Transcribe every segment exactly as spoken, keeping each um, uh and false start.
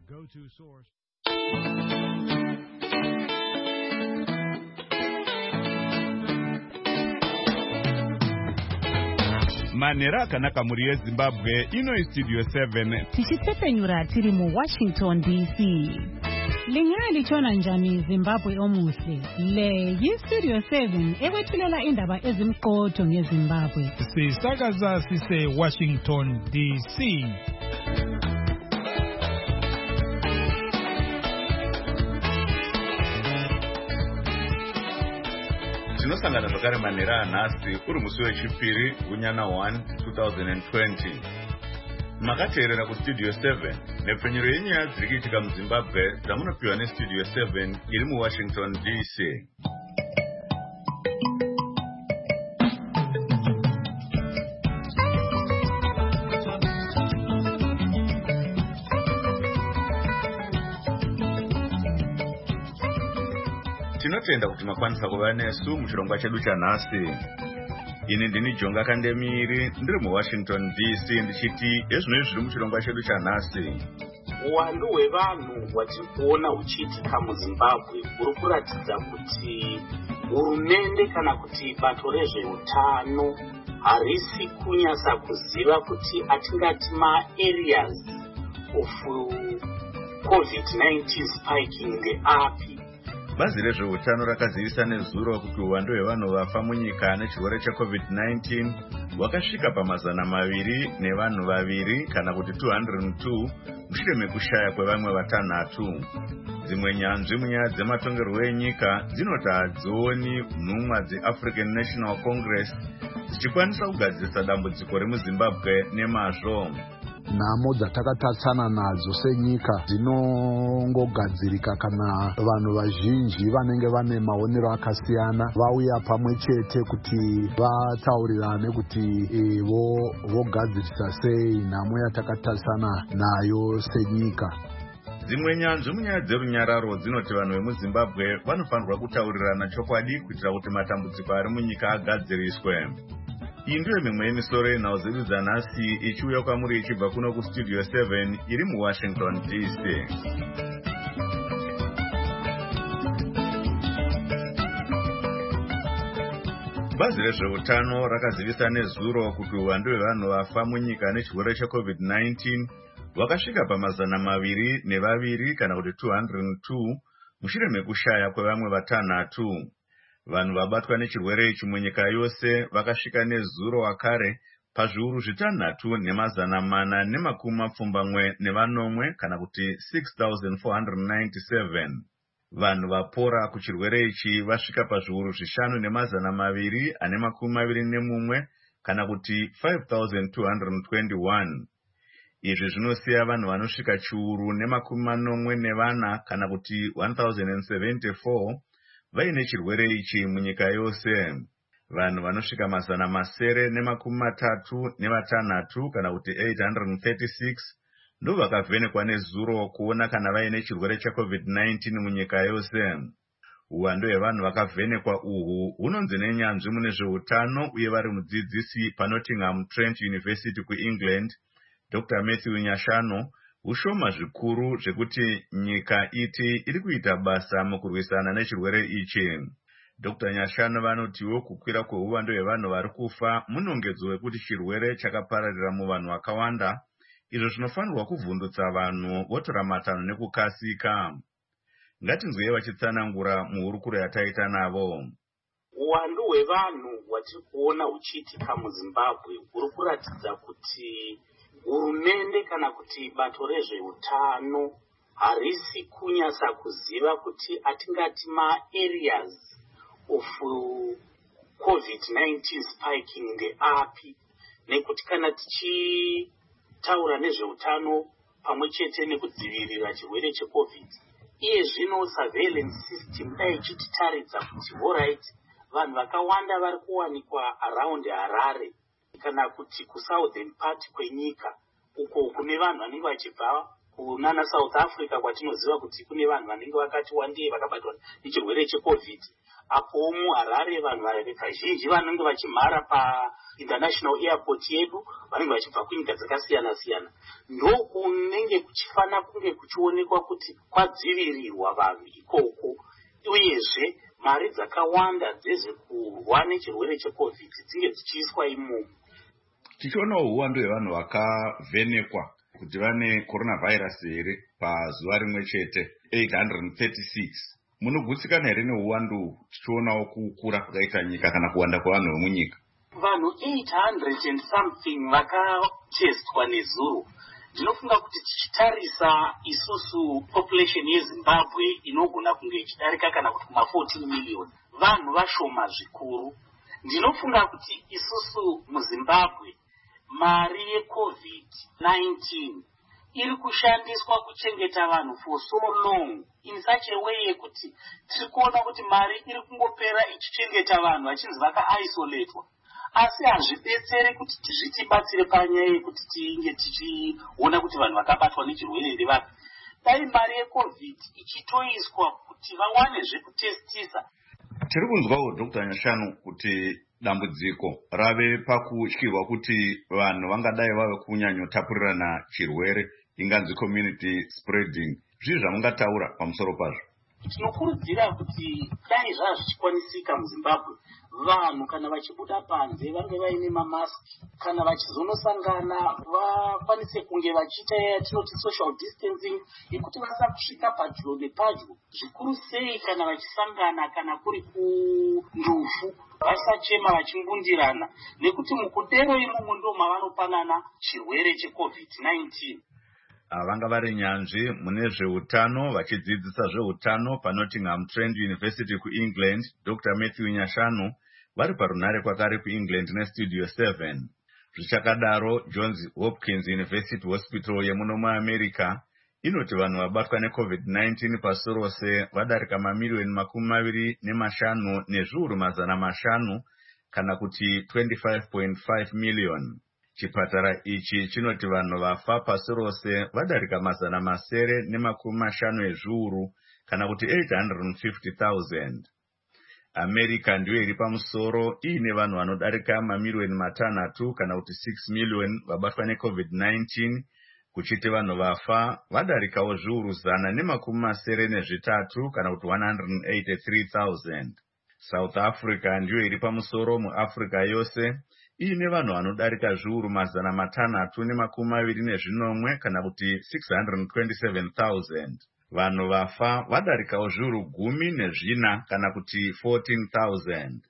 go-to source. Manera akanaka muri yeZimbabwe ino Studio seven tichitsepenyura tiri mu Washington D C. Lingali chona njani Zimbabwe omuhle. Le yi Studio seven ekwethulela indaba ezimqotho ngeZimbabwe. Sisakaza sise Washington D C. Tinosangana zvakare manhera anhasi uri musi wechipiri gunyana one twenty twenty. Makateerera kuStudio seven nepfenyuro yenyaya dziri kuitika muZimbabwe dzamunopiwa neStudio seven iri muWashington D C. Tinotenda kuti makwanisa kuva nesu muchirongwa chedu chanhasi. Ini ndini Jonga Kandemiri ndiri muWashington D C ndichiti ezvino zviri muchirongwa chedu chanhasi. Uwandu hwevanhu hwatiri kuona huchiitika muZimbabwe huri kuratidza kuti hurumende kana kuti bato rezveutano harisi kunyasa kuziva kuti atingati maareas of COVID nineteen spiking ndeapi. Bazi rezveutano rakazivisa nezuro kuti uwandu hwevanhu vafa munyika nechirwere cheCovid nineteen hwakasvika pamazana maviri nevanhu vaviri kana kuti two hundred two mushure mekushaya kwevamwe vatanhatu. Dzimwe nyanzvi munyaya dzematongerwo enyika dzinoti hadzioni nhumwa dzeAfrican National Congress dzichikwanisa kugadzirisa dambudziko remuZimbabwe nemazvo. Nhamo dzatakatatsana nadzo senyika dzinongogadzirika kana vanhu vazhinji vanenge vane maonero akasiyana vauya pamwe chete kuti vataurirane kuti e, vo vogadzirisa sei nhamo yatakatatsana nayo senyika. Dzimwe nyanzvi munyaya dzerunyararo dzinoti vanhu vemuZimbabwe vanofanirwa kutaurirana chokwadi kuitira kuti matambudziko ari munyika agadziriswe. Iyi ndiyo mimwe yemisoro yenhau dzedu dzanhasi ichiuya kwamuri ichibva kuno kuStudio seven iri muWashington D C. Bazi rezveutano rakazivisa nezuro kuti uwandu hwevanhu vafa munyika nechirwere cheCovid nineteen hwakasvika pamazana maviri nevaviri kana kuti two hundred two mushure mekushaya kwevamwe vatanhatu. Vanhu vabatwa nechirwere ichi munyika yose vakasvika nezuro wakare pazviuru zvitanhatu nemazana mana nemakumi mapfumbamwe nevanomwe kana kuti six thousand four hundred ninety-seven. Vanhu vapora kuchirwere ichi vasvika pazviuru zvishanu nemazana maviri ane makumi maviri nemumwe kana kuti five thousand two hundred twenty-one. Izvi zvinosiya vanhu vanosvika chiuru nemakumi manomwe nevana kana kuti one thousand seventy-four vaine chirwere ichi munyika yose. Vanhu vanosvika mazana masere nemakumi matatu nevatanhatu kana kuti eight hundred thirty-six ndo vakavhenekwa nezuro kuona kana vaine chirwere cheCovid nineteen munyika yose. Uwandu hwevanhu vakavhenekwa uhu hunonzi nenyanzvi mune zveutano uye vari mudzidzisi paNottingham Trent University kuEngland Doctor Matthew Nyashano ushoma zvikuru zvekuti nyika iti iri kuita basa mukurwisana nechirwere ichi. Doctor Nyashano vanotiwo kukwira kweuwandu hwevanhu vari kufa munongedzo wekuti chirwere chakapararira muvanhu vakawanda, izvo zvinofanirwa kuvhundutsa vanhu votora matanho nekukasika. Ngatinzwei vachitsanangura muhurukuro yataita navo. Uwandu hwevanhu hwatiri kuona huchiitika muZimbabwe huri kuratidza kuti hurumende kana kuti bato rezveutano harisi kunyasa kuziva kuti atingati maareas of COVID nineteen spiking ndeapi, nekuti kana tichitaura nezveutano pamwe chete nekudzivirira chirwere cheCovid, iye zvino surveillance system dai ichititaridza kuti alright vanhu vakawanda vari kuwanikwa around Harare kana kuti kusouthern part kwenyika uko kune vanhu vanenge vachibva kunana South Africa kwatinoziva kuti kune vanhu vanenge vakati wandei vakabatwa nechirwere cheCovid. Apo muHarare vanhu vazhinji vanenge vachimhara painternational airport yedu vanenge vachibva kunyika dzakasiyana siyana. Ndokunenge kuchifana kunge kuchionekwa kuti kwadzivirirwa vanhu ikoko, uyezve mari dzakawanda dzezvekurwa nechirwere cheCovid dzinge dzichiiswa imomo. Tichiona uwandu hwevanhu vakavhenekwa kuti vane coronavirus here pazuva rimwe chete eight hundred thirty-six. Munogutsikana here neuwandu tichionawo kukura kwakaita nyika kana kuwanda kwavanhu vemunyika? Vanhu eight hundred and something vakatestwa nezuro. Ndinofunga kuti tichitarisa isusu population yeZimbabwe inogona kunge ichidarika kana kuti kuma fourteen million, vanhu vashoma zvikuru. Ndinofunga kuti isusu muZimbabwe mari yeCovid nineteen iri kushandiswa kuchengeta vanhu for so long in such a way yekuti tirikuona kuti mari iri kungopera ichichengeta vanhu vachinzi vaka-isolatwa, asi hazvidetsere kuti tizvitibatsire panyaya yekuti tinge tichiona kuti vanhu vakabatwa nechirwere ndevapi. Dai mari yeCovid ichitoiswa kuti vawane zvekutestisa. Tiri kunzwawo Doctor Nyashanu kuti dambudziko rave pakutyirwa kuti vanhu vangadai vave kunyanyotapurirana chirwere, inganzi community spreading. Zvizvi zvamungataura pamusoro pazvo? Tinokurudzira kuti dai zvava zvichikwanisika muZimbabwe, vanhu kana vachibuda panze vange vaine mamaski, kana vachizonosangana vakwanise kunge vachiita yatinoti social distancing, yekuti vasasa kusvika padyo nepadyo, zvikuru sei kana vachisangana kana kuri kundufu vasachema vachimbundirana, nekuti mukudero imomo ndo mavanopanana chirwere cheCovid nineteen. Vanga vari nyanzvi mune zveutano vachidzidzisa zveutano paNottingham Trent University kuEngland, Doctor Matthew Nyashanu vari parunare kwakare kuEngland neStudio seven. Zvichakadaro Johns Hopkins University Hospital yemuno muAmerica inoti vanhu vabatwa neCovid nineteen pasi rose vadarika mamiliyoni makumi maviri nemashanu nezviuru mazana mashanu kana kuti twenty-five point five million. Chipatara ichi chinoti vanhu vafa pasi rose vadarika mazana masere nemakumi mashanu ezviuru kana kuti eight hundred fifty thousand. America ndiyo iri pamusoro iine vanhu vanodarika mamiliyoni matanhatu kana kuti six million vabatwa neCovid nineteen, kuchiti vanhu vafa vadarikawo zviuru zana nemakumi masere nezvitatu kana kuti one hundred eighty-three thousand. South Africa ndiyo iri pamusoro muAfrica yose iine vanhu vanodarika zviuru mazana matanhatu nemakumi maviri nezvinomwe kana kuti six hundred twenty-seven thousand. Vanhu vafa vadarikawo zviuru gumi nezvina kana kuti fourteen thousand.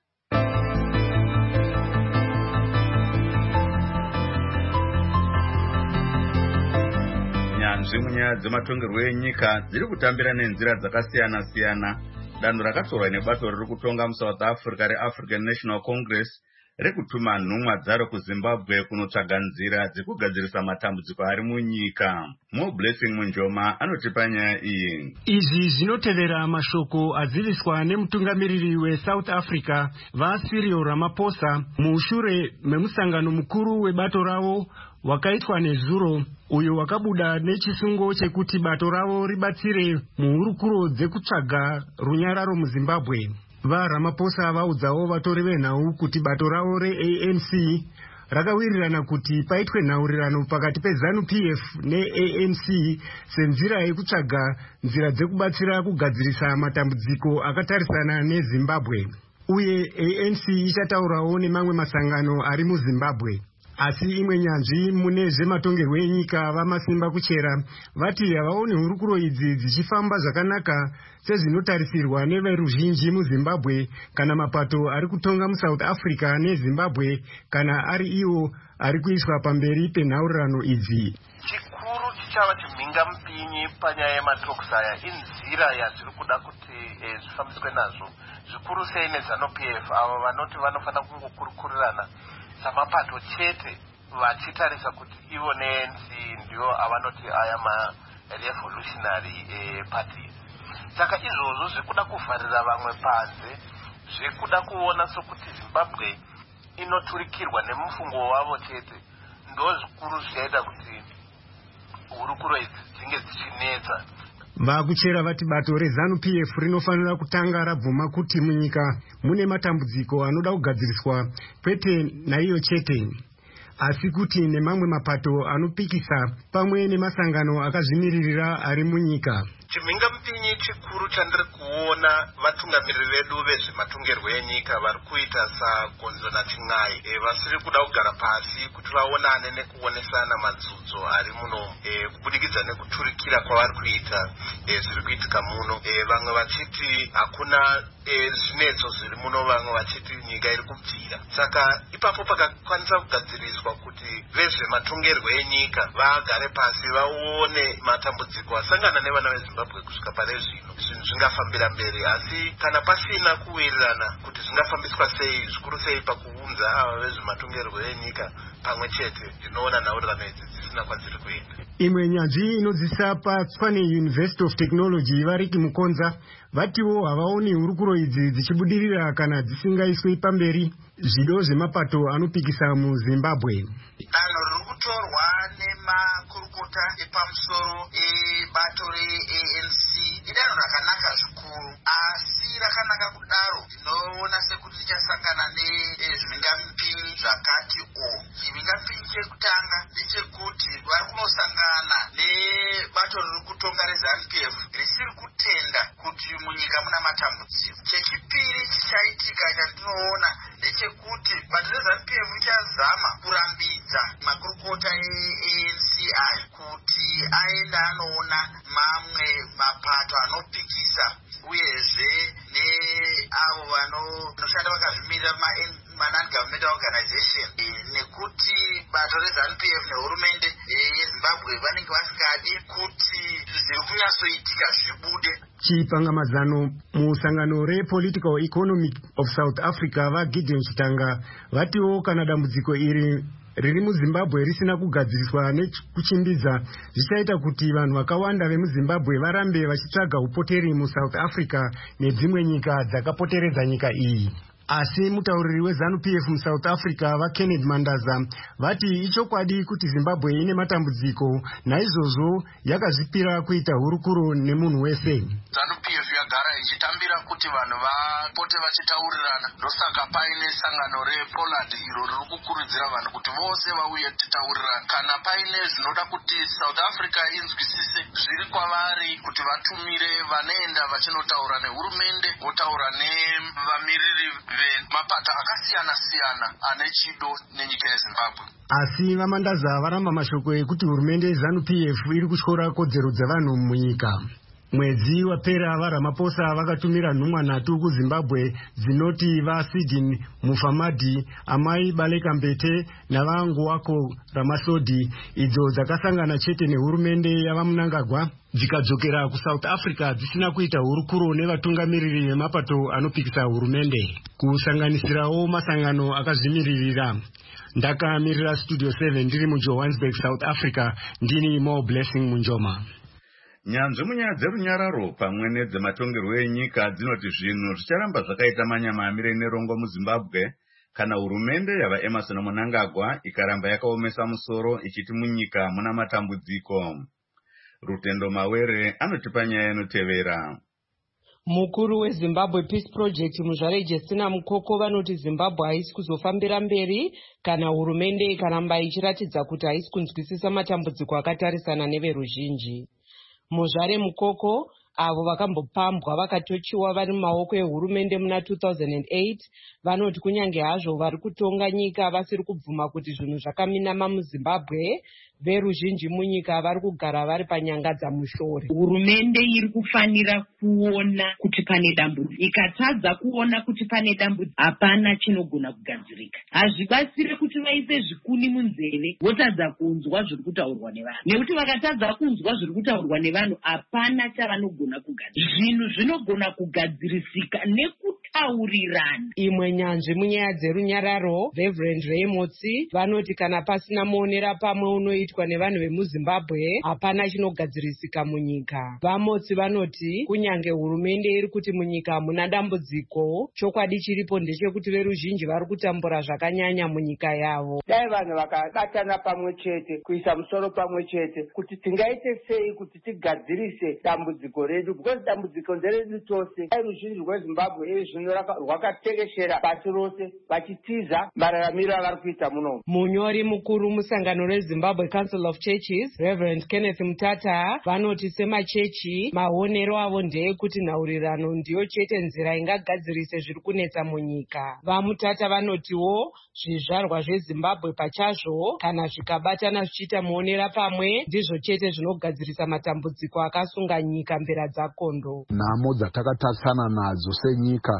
Nyanzvi munyaya dzematongerwo enyika dziri kutambira nenzira dzakasiyana siyana. Danho rakatorwa nebato riri kutonga muSouth Africa reAfrican National Congress rekutuma nhumwa dzaro kuZimbabwe kunotsvaga nzira dzekugadzirisa matambudziko ari munyika. Mo Blessing Munjoma anotipa nyaya iyi. Izvi zvinotevera mashoko aziviswa nemutungamiriri weSouth Africa vaCyril Ramaphosa mushure memusangano mukuru webato ravo wakaitwa nezuro, uyo wakabuda nechisungo chekuti bato ravo ribatsire muhurukuro dzekutsvaga runyararo muZimbabwe. VaRamaphosa vaudzawo vatori venhau kuti bato ravo reA N C rakawirirana kuti paitwe nhaurirano pakati peZANU-P F neA N C senzira yekutsvaga nzira dzekubatsira kugadzirisa matambudziko akatarisana neZimbabwe. Uye A N C ichataurawo nemamwe masangano ari muZimbabwe. Asi imwe nyanzvi mune zvematongerwo enyika vamasimba kuchera vati havaoni hurukuro idzi dzichifamba zvakanaka sezvinotarisirwa neveruzhinji muZimbabwe kana mapato ari kutonga muSouth Africa neZimbabwe kana ari iwo ari kuiswa pamberi penhaurirano idzi. Chikuru chichava chimhinga mupinyi panyaya yematalks aya inzira yazviri kuda kuti e, zvifambiswe nazvo, zvikuru sei neZANU-P F avo vanoti vanofanira kungokurukurirana samapato chete vachitarisa kuti ivo neA N C ndiyo avanoti aya ma-revolutionary eh, parties. Saka izvozvo zvekuda kuvharira vamwe panze, zvekuda kuona sokuti Zimbabwe inoturikirwa nemufungo wavo chete, ndo zvikuru zvichaita kuti hurukuro idzi dzinge dzichinetsa. Vakuchera vati bato reZANU-P F rinofanira kutanga rabvuma kuti munyika mune matambudziko anoda kugadziriswa kwete naiyo chete, asi kuti nemamwe mapato anopikisa pamwe nemasangano akazvimiririra ari munyika. Chimhinga mupinyi chikuru chandiri kuona vatungamiriri vedu vezvematongerwo enyika vari kuita sagonzo nachin'ai, e, vasiri kuda kugara pasi kuti vaonane nekuonesana madzudzo ari muno, e, kubudikidza nekuturikira kwavari kuita e, zviri kuitika muno, e, vamwe vachiti hakuna e, zvinetso zviri muno, vamwe vachiti nyika iri kubvira. Saka ipapo pakakwanisa kugadziriswa kuti vezvematongerwo enyika vagare pasi vaone matambudziko asangana nevana veZimbabwe kusvika pane zvino zvinhu zvingafambira mberi, asi kana pasina kuwirirana kuti zvingafambiswa sei, zvikuru sei pakuunza ava vezvematongerwo enyika pamwe chete, ndinoona nhaurirano idzi dzisina kwadziri kuenda. Imwe nyanzvi inodzisa paTshwane University of Technology Variki Mukonza vatiwo havaoni hurukuro idzi dzichibudirira kana dzisingaiswi pamberi zvido zvemapato anopikisa muZimbabwe. Danho riri kutorwa nemakurukota epamusoro ebato re-A N C idanho rakanaka zvikuru, asi rakanaka kudaro ndinoona sekuti richasangana nezvimhingamupinyi zvakati o. Chimhingamupinyi chekutanga ndechekuti vari kunosangana nebato riri kutonga reZANU-P F risiri kutenda kuti munyika muna matambudziko. Chechipiri chichaitika chandinoona ndechekuti bato reZANU-P F richazama kurambidza makurukota e-A N C aya kuti aenda anoona mamwe mapato anopikisa, uyezve neavo vanoshanda vakazvimirira ma-non-governmental organization, nekuti bato reZANU-P F nehurumende yeZimbabwe vanenge vasikadi kuti zviri kunyatsoitika zvibude. Chipangamazano musangano rePolitical Economy of South Africa vaGideon Chitanga vatiwo kana dambudziko iri riri muZimbabwe risina kugadziriswa nekuchimbidza zvichaita kuti vanhu vakawanda vemuZimbabwe varambe vachitsvaga upoteri muSouth Africa nedzimwe nyika dzakapoteredza nyika iyi. Asi mutauriri weZANU-P F muSouth Africa vaKenneth Mandaza vati ichokwadi kuti Zimbabwe ine matambudziko, naizvozvo yakazvipira kuita hurukuro nemunhu wese. ZANU-P F yagara ichitambira kuti vanhu vapote vachitaurirana, ndosaka paine sangano rePoland iro riri kukurudzira vanhu kuti vose vauye titaurirana. Kana paine zvinoda kuti South Africa inzwisise zviri kwavari kuti vatumire vanoenda vachinotaura nehurumende, votaura nevamiriri vemapato akasiyana siyana ane chido nenyika yeZimbabwe. Asi vaMandaza varamba mashoko ekuti hurumende yeZANU-P F iri kutyora kodzero dzevanhu munyika. Mwedzi wapera vaRamaphosa vakatumira nhumwa nhatu kuZimbabwe dzinoti vaSidin Mufamadi, Amai Baleka Mbete navanguwako Ramasodi, idzo dzakasangana chete nehurumende yavaMnangagwa dzikadzokera kuSouth Africa dzisina kuita hurukuro nevatungamiriri vemapato anopikisa hurumende, kusanganisirawo masangano akazvimiririra. Ndakamirira Studio seven ndiri muJohannesburg, South Africa, ndini Mo Blessing Munjoma. Nyanzvi munyaya dzerunyararo pamwe nedzematongerwo enyika dzinoti zvinhu zvicharamba zvakaita manyamamire nerongo muZimbabwe kana hurumende yavaEmmerson Mnangagwa ikaramba yakaomesa musoro ichiti munyika muna matambudziko. Rutendo Mawere anotipa nyaya inotevera. Mukuru weZimbabwe Peace Project Muzvare Justina Mukoko vanoti Zimbabwe haisi kuzofambira mberi kana hurumende ikaramba ichiratidza kuti haisi kunzwisisa matambudziko akatarisana neveruzhinji. Muzvare Mukoko avo vakambopambwa vakatochiwa vari mumaoko ehurumende muna two thousand eight vanoti kunyange hazvo vari kutonga nyika vasiri kubvuma kuti zvinhu zvakaminama muZimbabwe, veruzhinji munyika vari kugara vari panyanga dzamushore. Hurumende iri kufanira kuona kuti pane dambudziko, ikatadza kuona kuti pane dambudziko hapana chinogona kugadzirika. Hazvibatsire kuti vaise zvikuni munzeve votadza kunzwa zviri kutaurwa nevanhu, nekuti vakatadza kunzwa zviri kutaurwa nevanhu hapana chavanogona kugadzirika. Zvinhu zvinogona kugadzirisika nekuti kutaurirana. Imwe nyanzvi munyaya dzerunyararo, Reverend Raymotsi, vanoti kana pasina muonera pamwe unoitwa nevanhu vemuZimbabwe hapana chinogadzirisika munyika. Vamotsi vanoti kunyange hurumende iri kuti munyika hamuna dambudziko, chokwadi chiripo ndechekuti veruzhinji vari kutambura zvakanyanya munyika yavo. Dai vanhu vakabatana pamwe chete kuisa musoro pamwe chete kuti tingaite sei kuti tigadzirise dambudziko redu, because dambudziko nderedu tose. Dai ruzhinji rweZimbabwe iri zvino rwakatekeshera pasi rose vachitiza mararamiro avari kuita muno. Munyori mukuru musangano reZimbabwe Council of Churches, Reverend Kenneth Mutata, vanoti semachechi maonero avo ndeyekuti nhaurirano ndiyo chete nzira ingagadzirise zviri kunetsa munyika. VaMutata vanotiwo zvizvarwa zveZimbabwe pachazvo kana zvikabatana zvichiita muonera pamwe ndizvo chete zvinogadzirisa matambudziko akasunga nyika mbera dzakondo. Nhamo dzatakatarisana nadzo senyika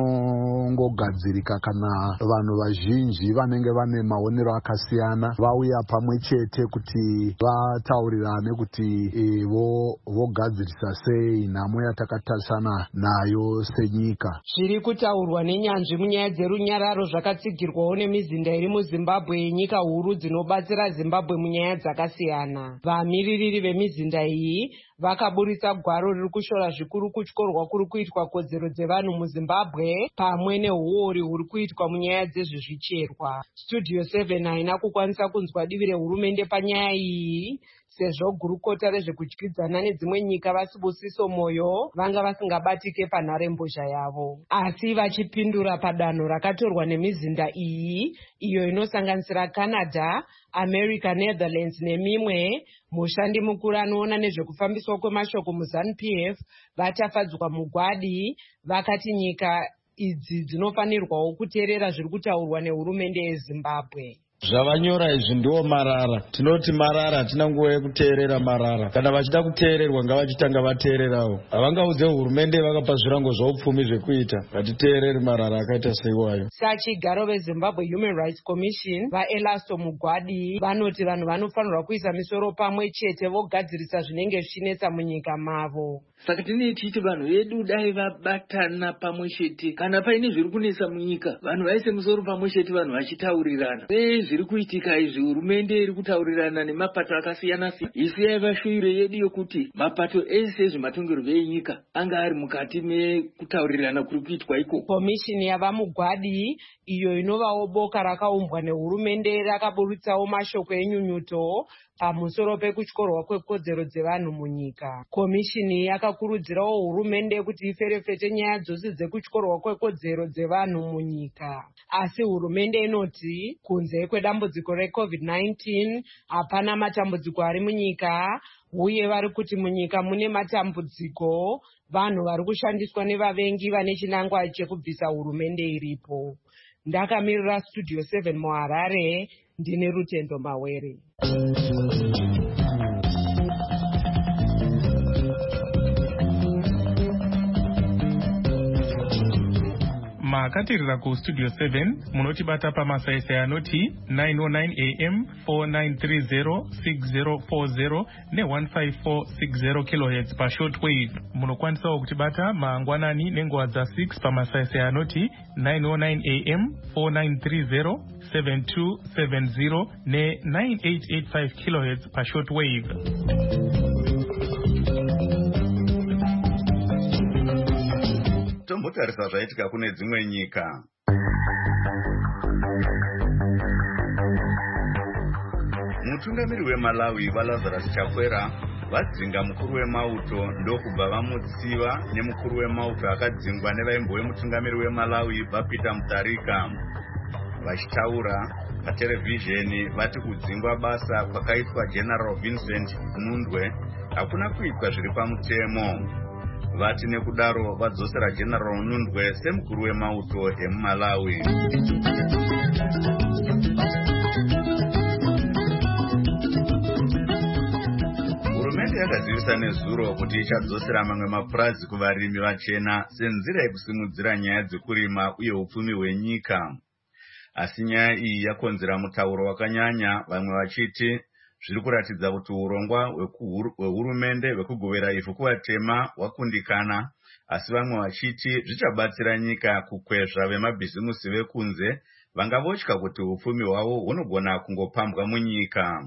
dzinongogadzirika kana vanhu vazhinji vanenge vane maonero akasiyana vauya pamwe chete kuti vataurirane kuti e, vo vogadzirisa sei nhamo yatakatarisana nayo senyika. Zviri kutaurwa nenyanzvi munyaya dzerunyararo zvakatsigirwawo nemizinda iri muZimbabwe, nyika huru dzinobatsira Zimbabwe munyaya dzakasiyana. Vamiririri vemizinda iyi vakaburitsa gwaro riri kushora zvikuru kutyorwa kuri kuitwa kodzero dzevanhu muZimbabwe pamwe neuori huri kuitwa munyaya dzezvezvicherwa. Studio seven haina kukwanisa kunzwa divi rehurumende panyaya iyi sezvo gurukota rezvekudyidzana nedzimwe nyika vasibusiso moyo vanga vasingabatike panharembozha yavo. Asi vachipindura padanho rakatorwa nemizinda iyi iyo inosanganisira Canada, America, Netherlands nemimwe, mushandi mukuru anoona nezvekufambiswa kwemashoko muZANU P F vatafadzwa mugwadi vakati nyika idzi dzinofanirwawo kuteerera zviri kutaurwa nehurumende yeZimbabwe. Zvavanyora izvi ndiwo marara. Tinoti marara, hatina nguva yekuteerera marara. Kana vachida kuteererwa ngavachitanga vateererawo. Havangaudze hurumende vakapa zvirango zvaupfumi zvekuita. Ngatiteerere marara akaita seiwayo. Sachigaro veZimbabwe Human Rights Commission vaElasto Mugwadi vanoti vanhu vanofanirwa kuisa misoro pamwe chete vogadzirisa zvinenge zvichinetsa munyika mavo. Saka tine tichiti vanhu vedu dai vabatana pamwe chete kana paine zviri kunetsa munyika, vanhu vaise musoro pamwe chete, vanhu vachitaurirana. Sei zviri kuitika izvi? Hurumende iri kutaurirana nemapato akasiyana siyana. Isu yaiva shuwiro yedu yokuti mapato ese ezvematongerwo enyika anga ari mukati mekutaurirana kuri kuitwa iko. Komishini yavaMugwadi iyo inovawo boka rakaumbwa nehurumende rakaburitsawo mashoko enyunyuto pamusoro pekutyorwa kwekodzero dzevanhu munyika. Komishini yakakurudzirawo hurumende kuti iferefete nyaya dzose dzekutyorwa kwekodzero dzevanhu munyika. Asi hurumende inoti kunze kwedambudziko reCovid nineteen hapana matambudziko ari munyika, uye vari kuti munyika mune matambudziko vanhu vari kushandiswa nevavengi vane chinangwa chekubvisa hurumende iripo. Ndakamirira Studio seven muHarare, ndine Rutendo Mawere. Makatirira ku Studio seven munotibata pamasaisai anoti nine oh nine A M, four nine three zero, six zero four zero ne one five four six zero kilohertz pa shortwave. Munokwanisawo kutibata mangwanani nenguva dza six pamasaisai anoti nine oh nine A M, four nine three zero, seven two seven zero ne nine eight eight five kilohertz pa shortwave. Tombotarisa zvaitika kune dzimwe nyika. Mutungamiri weMalawi vaLazarus Chakwera vadzinga mukuru wemauto ndokubva vamutsiva nemukuru wemauto akadzingwa nevaimbo vemutungamiri weMalawi vaPeter Mutharika. Vachitaura paterevhizheni vati kudzingwa basa kwakaitwa General Vincent Nundwe hakuna kuitwa zviri pamutemo. Vati nekudaro vadzosera General Nundwe semukuru wemauto emuMalawi. Hurumende yakazivisa nezuro kuti ichadzosera mamwe mapurazi kuvarimi vachena senzira yekusimudzira nyaya dzekurima uye upfumi hwenyika. Asi nyaya iyi yakonzera mutauro wakanyanya, vamwe vachiti zviri kuratidza kuti urongwa hwehurumende hwekugovera ivhu kuvatema hwakundikana, asi vamwe vachiti zvichabatsira nyika kukwezva vemabhizimusi vekunze vangavotya kuti upfumi hwavo hunogona kungopambwa munyika.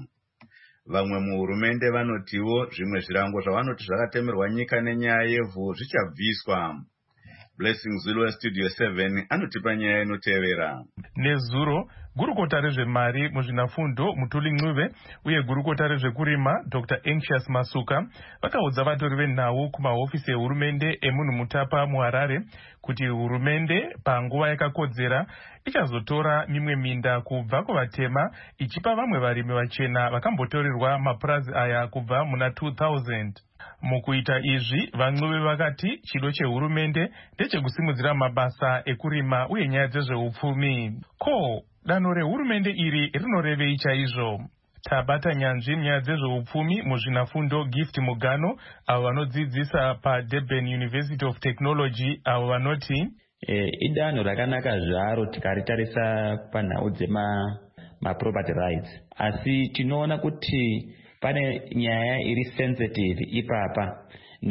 Vamwe muhurumende vanotiwo zvimwe zvirango zvavanoti zvakatemerwa nyika nenyaya yevhu zvichabviswa. Blessing Zulu, Studio seven, anotipa nyaya inotevera. Nezuro, gurukota rezvemari muzvinafundo Mutuli Ncube uye gurukota rezvekurima Doctor Anxious Masuka vakaudza vatori venhau kumahofisi ehurumende emunhu Mutapa muHarare kuti hurumende panguva yakakodzera ichazotora mimwe minda kubva kuvatema ichipa vamwe varimi vachena vakambotorerwa mapurazi aya kubva muna two thousand. Mukuita izvi, vaNcube vakati chido chehurumende ndechekusimudzira mabasa ekurima uye nyaya dzezveupfumi. Ko, danho rehurumende iri rinorevei chaizvo? Tabata nyanzvi nyaya dzezveupfumi muzvinafundo Gift Mugano avo vanodzidzisa paDurban University of Technology avo vanoti e, idanho rakanaka zvaro tikaritarisa panhau dzema maproperty rights, asi tinoona kuti pane nyaya iri sensitive ipapa,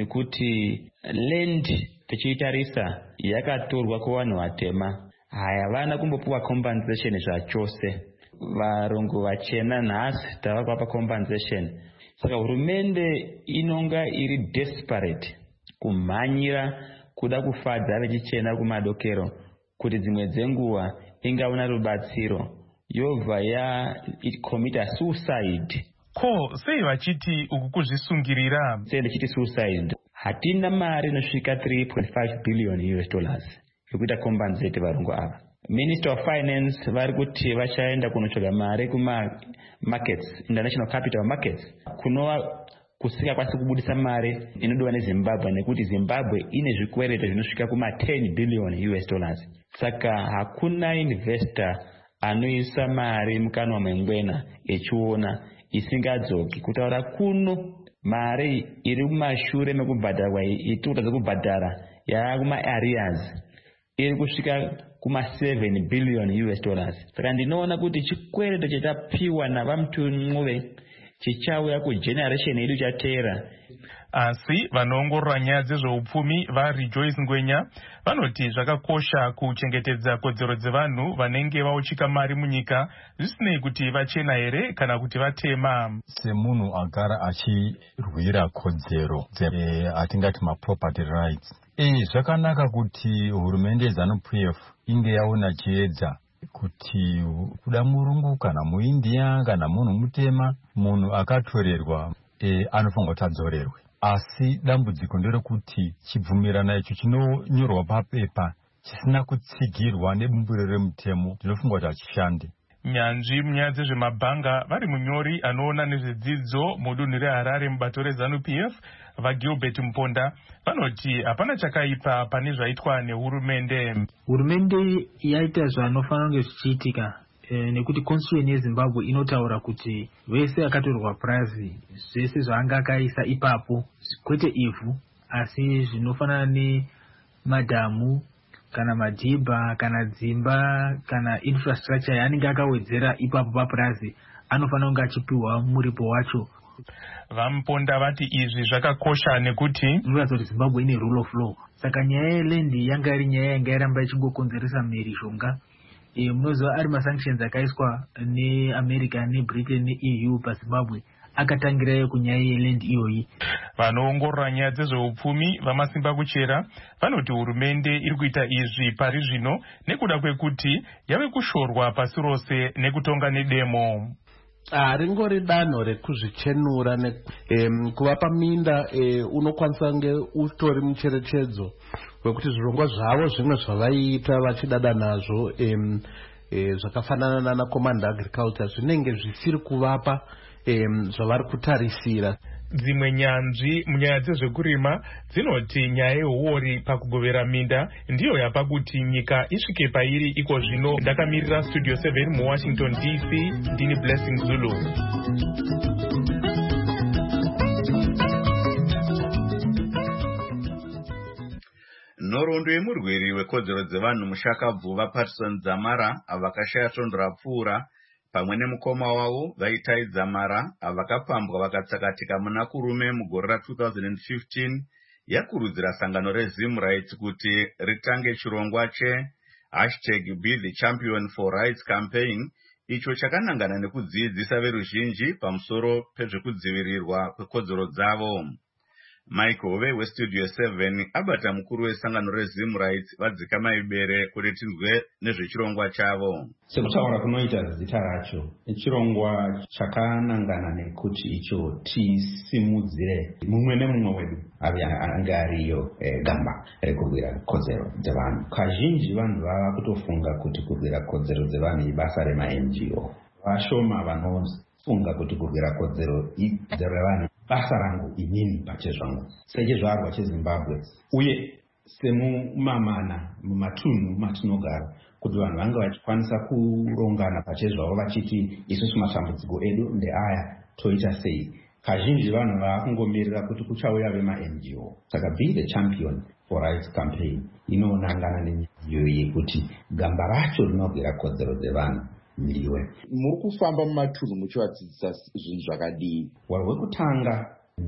nekuti land tichiitarisa yakatorwa kuvanhu vatema, haya vana kumbopuwa compensation zvachose. Varungu vachena nhasi tavakapa compensation. Saka hurumende inonga iri desperate kumhanyira kuda kufadza vechichena kumadokero kuti dzimwe dzenguva ingaona rubatsiro yobva yakomita suicide. Ko, sei vachiti uku kuzvisungirira? Sei ndichiti suicide? Hatina mari inosvika three point five billion U S dollars yekuita compensate varungu ava. Minister of Finance vari kuti vachaenda kunotsvaga mari kuma markets, international capital markets, kunova kusingakwanisi kubudisa mari inodiwa neZimbabwe, nekuti Zimbabwe ine zvikwerete zvinosvika kuma ten billion U S dollars. Saka hakuna investor anoisa mari mukanwa mwengwena echiona isingadzoki, kutaura kuno mari iri kumashure mekubhadharwa ituta dzekubhadhara yaakuma arrears iri kusvika kuma seven billion U S dollars. Saka ndinoona kuti chikwerete chatapiwa navaMutuli Ncube chichauya kugeneration yedu chateera. Asi vanoongorora nyaya dzezveupfumi vaRejoice Ngwenya vanoti zvakakosha kuchengetedza kodzero dzevanhu vanenge vauchika mari munyika zvisinei kuti vachena here kana kuti vatema. Semunhu agara achirwira kodzero atingati maproperty rights, e zvakanaka kuti hurumende ZANU-P F inge yaona chiedza kuti kuda murungu kana muIndia kana munhu mutema munhu akatorerwa e, anofanirwa kuti adzorerwe. Asi dambudziko nderekuti chibvumirano icho chinonyorwa papepa chisina kutsigirwa nebumbiro remutemo ndinofunga kuti hachishande. Nyanzvi munyaya dzezvemabhanga vari munyori anoona nezvedzidzo mudunhu reHarare mubato reZANU-P F vaGilbert Mponda vanoti hapana chakaipa pane zvaitwa nehurumende. Hurumende yaita zvanofanira kunge zvichiitika e, nekuti constitution yeZimbabwe inotaura kuti vese akatorwa purazi zvese zvaanga akaisa ipapo kwete ivhu asi zvinofanana nemadhamu kana madhibha kana dzimba kana infrastructure yaanenge akawedzera ipapo papurazi anofanira kunge achipiwa muripo wacho. VaMponda vati izvi zvakakosha nekuti zvinoratidza kuti Zimbabwe ine rule of law. Saka nyaya yelendi yanga iri nyaya yanga yaramba ichingokonzeresa mherishonga. E, munoziva ari masanctions akaiswa neAmerica neBritain neE U paZimbabwe akatangira kunyaya yelendi iyoyi. Vanoongorora nyaya dzezveupfumi vamasimba kuchera vanoti hurumende iri kuita izvi pari zvino nekuda kwekuti yave kushorwa pasi rose nekutonga nedemo. Ah, ringori danho rekuzvichenura um, kuvapa minda e, unokwanisa kunge utori mucherechedzo wekuti zvirongwa zvavo zvimwe zvavaiita vachidada nazvo um, e, zvakafanana nana command agriculture zvinenge zvisiri kuvapa um, zvavari kutarisira. Dzimwe nyanzvi munyaya dzezvekurima dzinoti nyaya yehuori pakugovera minda ndiyo yapa kuti nyika isvike pairi iko zvino. Ndakamirira Studio seven muWashington D C, ndini Blessing Zulu. Nhoroondo yemurwiri wekodzero dzevanhu muShakabvu vaPatterson Dzamara vakashaya svondora pfuura pamwe nemukoma wavo vaitaidza mara avakapambwa vakatsakatika muna kurume mugore ra2015 yakurudzira sangano reZim Rights kuti ritange chirongwa che hashtag Be the Champion for Rights campaign, icho chakanangana nekudzidzisa veruzhinji pamusoro pezvekudzivirirwa kwekodzero dzavo. Michael Hove weStudio seven abata mukuru wesangano reZim Rights vadzika ibere kuti tinzwe nezvechirongwa chavo. Sekutaura kunoita zita racho, chirongwa chakanangana nekuti icho tisimudzire mumwe nemumwe wedu ave ange ariyo e, gamba rekurwira kodzero dzevanhu. Kazhinji vanhu vava kutofunga kuti kurwira kodzero dzevanhu ibasa rema-N G O. Vashoma vanofunga kuti kurwira kodzero dzevanhu basa rangu inini pachezvangu sechizvarwa cheZimbabwe uye semumamana mumatunhu matinogara kuti vanhu vange vachikwanisa kurongana pachezvavo vachiti isusu matambudziko edu ndeaya toita sei. Kazhinji vanhu vakungomirira kuti kuchauya vema-N G O. Saka Be the Champion for Rights campaign inonangana nenyaya yekuti gamba racho rinogwira kodzero dzevanhu ndiwe. Muri kufamba mumatunhu muchivadzidzisa zvinhu zvakadii? Wekutanga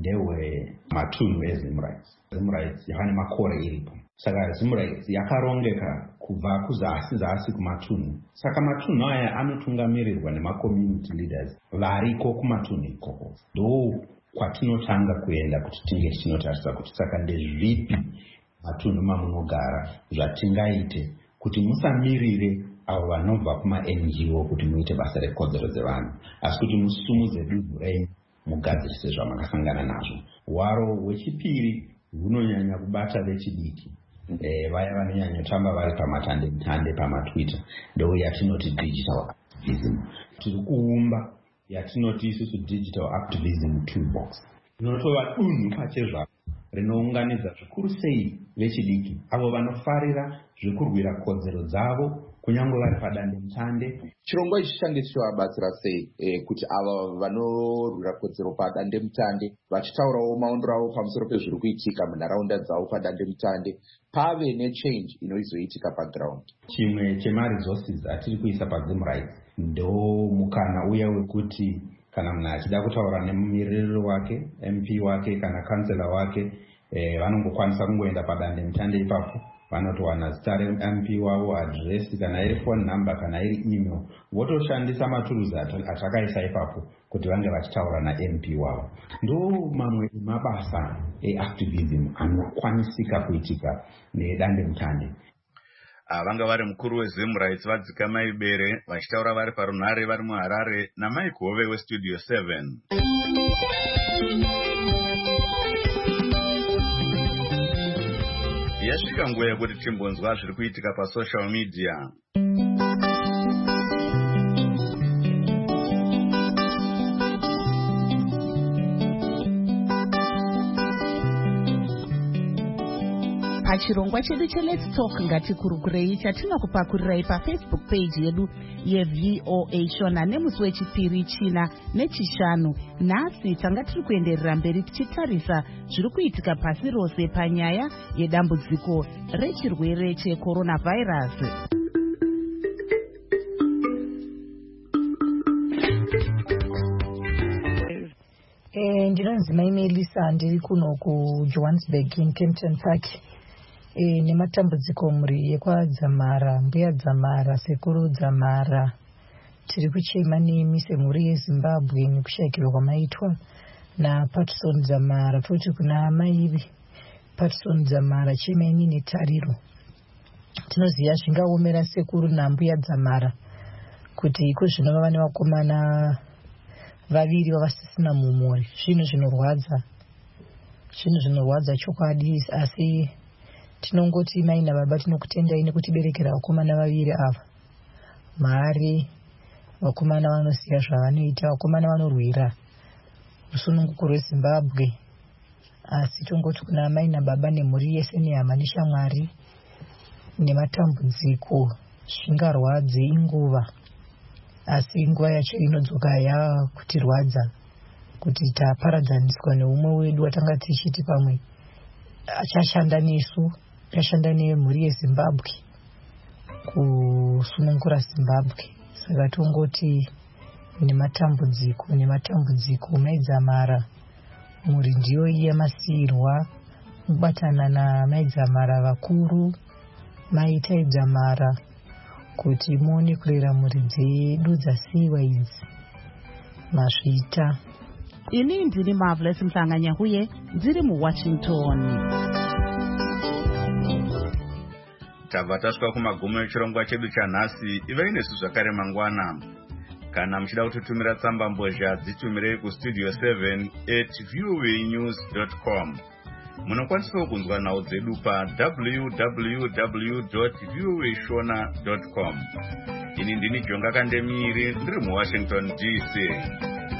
ndewe matunhu eZim Rights. Zim Rights yava makore iripo. Saka Zim Rights yakarongeka kubva kuzasi zasi kumatunhu. Saka matunhu aya anotungamirirwa nemacommunity leaders variko kumatunhu ikoko. Ndo kwatinotanga kuenda kuti tinge tinotarisa kuti saka ndezvipi matunhu mamunogara zvatingaite kuti musamirire avo vanobva kuma-N G O kuti muite basa rekodzero dzevanhu, asi kuti musumudze dunhu renyu mugadzirise zvamakasangana nazvo. Hwaro hwechipiri hunonyanya kubata vechidiki, e, vaya vanonyanya kutamba vari pamatande mutande pamatwitter, ndo yatinoti digital activism. Tiri kuumba yatinoti isusu digital activism toolbox, inotova dunhu pachezvavo rinounganidza zvikuru sei vechidiki avo vanofarira zvekurwira kodzero dzavo kunyange vari padande mutande. Chirongwa ichi change chichivabatsira sei e, kuti ava vanorwira kodzero padande mutande vachitaurawo maondero avo pamusoro pezviri kuitika munharaunda dzavo padande mutande pave nechange inoizoitika paground? Chimwe chemaresources atiri kuisa paZim Rights ndo mukana uya wekuti kana munhu achida kutaura nemumiririri wake, M P wake kana kansela wake, e, vanongokwanisa kungoenda padande mutande ipapo vanotowana zita re-M P wavo, address kana iri phone number kana iri email, votoshandisa maturuzi atakaisa ipapo kuti vange vachitaura na-M P wavo. Ndo mamwe mabasa e-activism anokwanisika kuitika nedande mutande. Vanga vari mukuru weZim Rights vadzika maibere vachitaura vari parunhare vari muHarare naMike Hove weStudio seven. Yasvika nguva yekuti timbonzwa zviri kuitika pasocial media. Pachirongwa chedu cheLet's Talk ngatikurukurei chatinokupakurirai paFacebook page yedu yeV O A Shona nemusi wechipiri, china nechishanu. Nhasi tanga tiri kuenderera mberi tichitarisa zviri kuitika pasi rose panyaya yedambudziko rechirwere checoronavirus. Eh, ndinonzi Melisa, ndiri kuno kuJohannesburg in Kempton Park. E, nematambudziko muri yekwadzamara, mbuya dzamara, sekuru dzamara. Tiri kuchema nemi semhuri yeZimbabwe nekushayikirwa kwamaitwa naPatson Dzamara. Toti kuna mai Patson Dzamara chemeni netariro. Tinoziva zvingaomera sekuru nambuya dzamara kuti iko zvino vava nevakomana vaviri vavasisina mumuri. Zvinhu zvinorwadza, zvinhu zvinorwadza chokwadi, asi tinongoti mai nababa tinokutendai nekutiberekera vakomana vaviri ava. Mari vakomana vanoziva zvavanoita, vakomana vanorwira rusununguko rweZimbabwe. Asi tongoti kuna mai nababa nemhuri yese nehama neshamwari nematambudziko zvingarwadze inguva, asi nguva yacho inodzoka yakutirwadza kuti taparadzaniswa neumwe wedu watanga tichiti pamwe achashanda nesu, achashanda nemhuri yeZimbabwe kusunungura Zimbabwe. Saka tongoti nematambudziko nematambudziko maidzamara. Mhuri ndiyo yamasiyirwa kubatana namaidzamara vakuru, maitaidzamara kuti muone kurera mhuri dzedu dzasiyiwa idzi masvita. Ini ndini Marvelous Mhlanga-Nyahuye ndiri muWashington. Tabva tasvika kumagumo echirongwa chedu chanhasi. Ivai nesu zvakare mangwana. Kana muchida kutitumira tsamba mbozha dzitumirei kustudio seven at voa news dot com. Munokwanisawo kunzwa nhau dzedu pa w w w dot voa shona dot com. Ini ndini Jonga Kandemiri ndiri muWashington D C.